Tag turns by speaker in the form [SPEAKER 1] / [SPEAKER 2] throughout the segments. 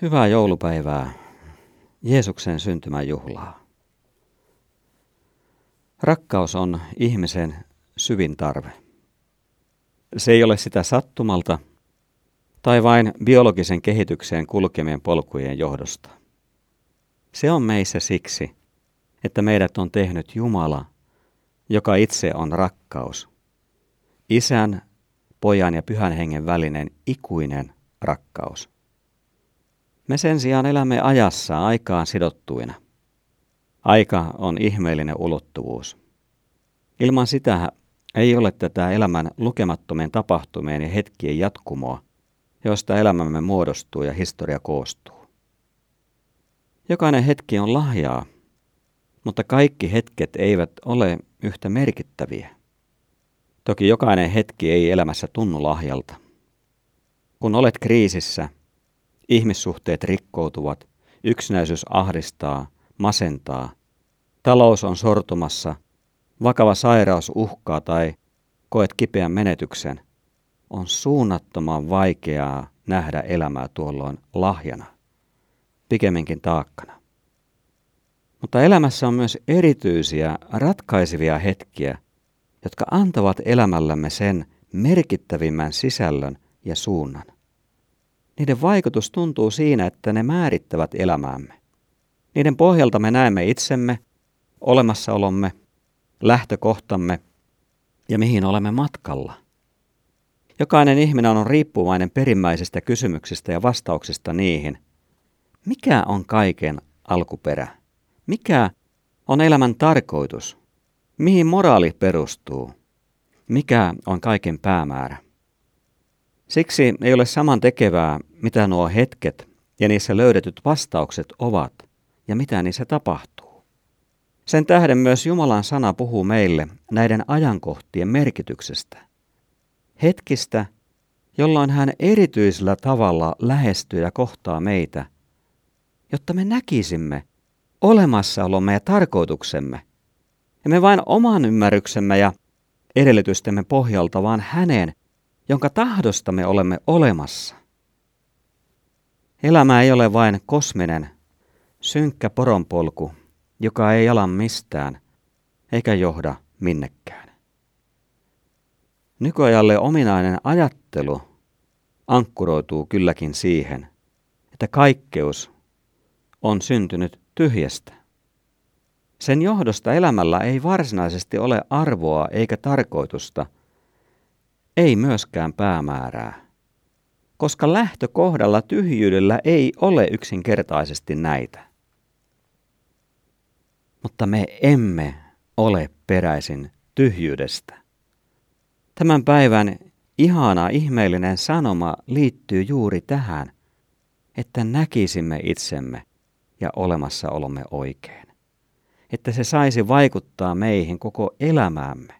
[SPEAKER 1] Hyvää joulupäivää, Jeesuksen syntymäjuhlaa. Rakkaus on ihmisen syvin tarve. Se ei ole sitä sattumalta tai vain biologisen kehitykseen kulkemien polkujen johdosta. Se on meissä siksi, että meidät on tehnyt Jumala, joka itse on rakkaus. Isän, Pojan ja Pyhän Hengen välinen ikuinen rakkaus. Me sen sijaan elämme ajassa aikaan sidottuina. Aika on ihmeellinen ulottuvuus. Ilman sitä ei ole tätä elämän lukemattomien tapahtumien ja hetkien jatkumoa, josta elämämme muodostuu ja historia koostuu. Jokainen hetki on lahjaa, mutta kaikki hetket eivät ole yhtä merkittäviä. Toki jokainen hetki ei elämässä tunnu lahjalta. Kun olet kriisissä, ihmissuhteet rikkoutuvat, yksinäisyys ahdistaa, masentaa, talous on sortumassa, vakava sairaus uhkaa tai koet kipeän menetyksen, on suunnattoman vaikeaa nähdä elämää tuolloin lahjana, pikemminkin taakkana. Mutta elämässä on myös erityisiä, ratkaisevia hetkiä, jotka antavat elämällämme sen merkittävimmän sisällön ja suunnan. Niiden vaikutus tuntuu siinä, että ne määrittävät elämäämme. Niiden pohjalta me näemme itsemme, olemassaolomme, lähtökohtamme ja mihin olemme matkalla. Jokainen ihminen on riippuvainen perimmäisistä kysymyksistä ja vastauksista niihin. Mikä on kaiken alkuperä? Mikä on elämän tarkoitus? Mihin moraali perustuu? Mikä on kaiken päämäärä? Siksi ei ole samantekevää, mitä nuo hetket ja niissä löydetyt vastaukset ovat ja mitä niissä tapahtuu. Sen tähden myös Jumalan sana puhuu meille näiden ajankohtien merkityksestä. Hetkistä, jolloin hän erityisellä tavalla lähestyy ja kohtaa meitä, jotta me näkisimme olemassaolomme ja tarkoituksemme. Ja me vain oman ymmärryksemme ja edellytystemme pohjalta, vaan hänen, jonka tahdosta me olemme olemassa. Elämä ei ole vain kosminen, synkkä poronpolku, joka ei ala mistään eikä johda minnekään. Nykyajalle ominainen ajattelu ankkuroituu kylläkin siihen, että kaikkeus on syntynyt tyhjästä. Sen johdosta elämällä ei varsinaisesti ole arvoa eikä tarkoitusta, ei myöskään päämäärää, koska lähtökohdalla tyhjyydellä ei ole yksinkertaisesti näitä. Mutta me emme ole peräisin tyhjyydestä. Tämän päivän ihana ihmeellinen sanoma liittyy juuri tähän, että näkisimme itsemme ja olemassaolomme oikein. Että se saisi vaikuttaa meihin koko elämäämme.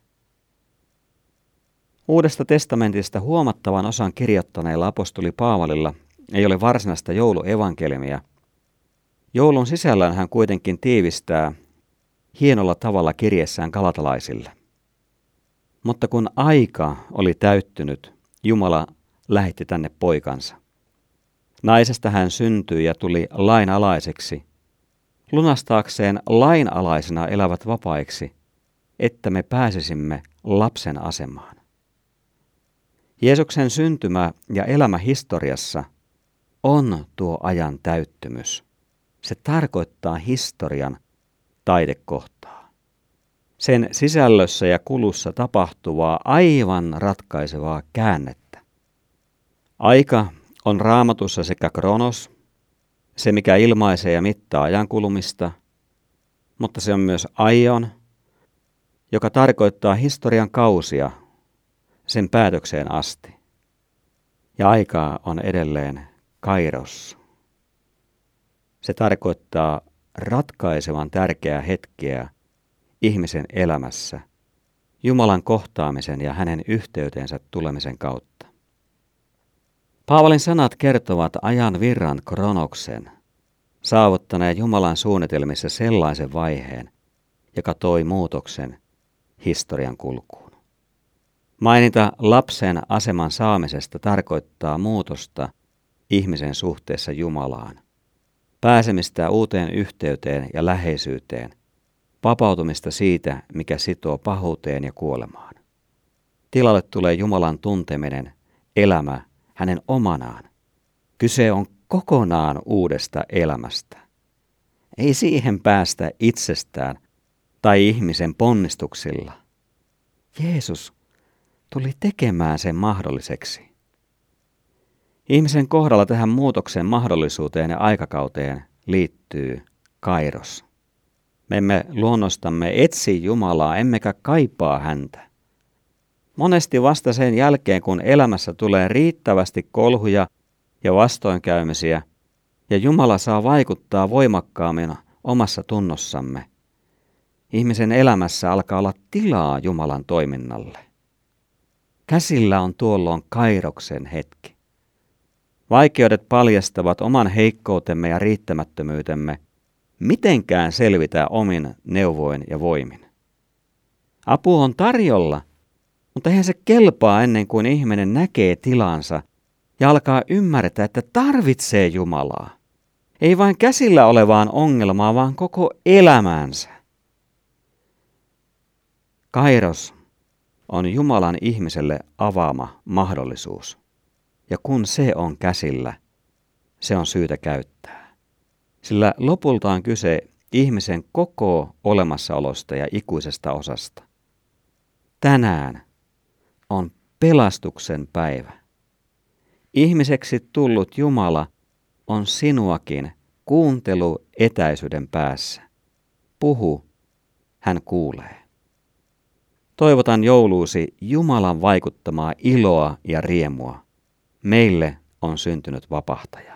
[SPEAKER 1] Uudesta testamentista huomattavan osan kirjoittaneella apostoli Paavalilla ei ole varsinaista jouluevankeliumia. Joulun sisällään hän kuitenkin tiivistää hienolla tavalla kirjeessään galatalaisille. Mutta kun aika oli täyttynyt, Jumala lähetti tänne poikansa. Naisesta hän syntyi ja tuli lainalaiseksi, lunastaakseen lainalaisena elävät vapaiksi, että me pääsisimme lapsen asemaan. Jeesuksen syntymä ja elämä historiassa on tuo ajan täyttymys. Se tarkoittaa historian taidekohtaa. Sen sisällössä ja kulussa tapahtuvaa aivan ratkaisevaa käännettä. Aika on Raamatussa sekä kronos, se mikä ilmaisee ja mittaa ajankulumista, mutta se on myös aion, joka tarkoittaa historian kausia sen päätökseen asti. Ja aikaa on edelleen kairos. Se tarkoittaa ratkaisevan tärkeää hetkeä ihmisen elämässä, Jumalan kohtaamisen ja hänen yhteyteensä tulemisen kautta. Paavalin sanat kertovat ajan virran kronoksen, saavuttaneen Jumalan suunnitelmissa sellaisen vaiheen, joka toi muutoksen historian kulkuun. Mainita lapsen aseman saamisesta tarkoittaa muutosta ihmisen suhteessa Jumalaan, pääsemistä uuteen yhteyteen ja läheisyyteen, vapautumista siitä, mikä sitoo pahuuteen ja kuolemaan. Tilalle tulee Jumalan tunteminen, elämä hänen omanaan. Kyse on kokonaan uudesta elämästä. Ei siihen päästä itsestään tai ihmisen ponnistuksilla. Jeesus tuli tekemään sen mahdolliseksi. Ihmisen kohdalla tähän muutoksen mahdollisuuteen ja aikakauteen liittyy kairos. Me emme luonnostamme etsi Jumalaa, emmekä kaipaa häntä. Monesti vasta sen jälkeen, kun elämässä tulee riittävästi kolhuja ja vastoinkäymisiä, ja Jumala saa vaikuttaa voimakkaammin omassa tunnossamme, ihmisen elämässä alkaa olla tilaa Jumalan toiminnalle. Käsillä on tuolloin kairoksen hetki. Vaikeudet paljastavat oman heikkoutemme ja riittämättömyytemme, mitenkään selvitä omin neuvoin ja voimin. Apu on tarjolla, mutta eihän se kelpaa ennen kuin ihminen näkee tilansa ja alkaa ymmärtää, että tarvitsee Jumalaa. Ei vain käsillä olevaan ongelmaa, vaan koko elämäänsä. Kairos on Jumalan ihmiselle avaama mahdollisuus. Ja kun se on käsillä, se on syytä käyttää. Sillä lopulta on kyse ihmisen koko olemassaolosta ja ikuisesta osasta. Tänään on pelastuksen päivä. Ihmiseksi tullut Jumala on sinuakin kuunteluetäisyyden päässä. Puhu, hän kuulee. Toivotan jouluusi Jumalan vaikuttamaa iloa ja riemua. Meille on syntynyt vapahtaja.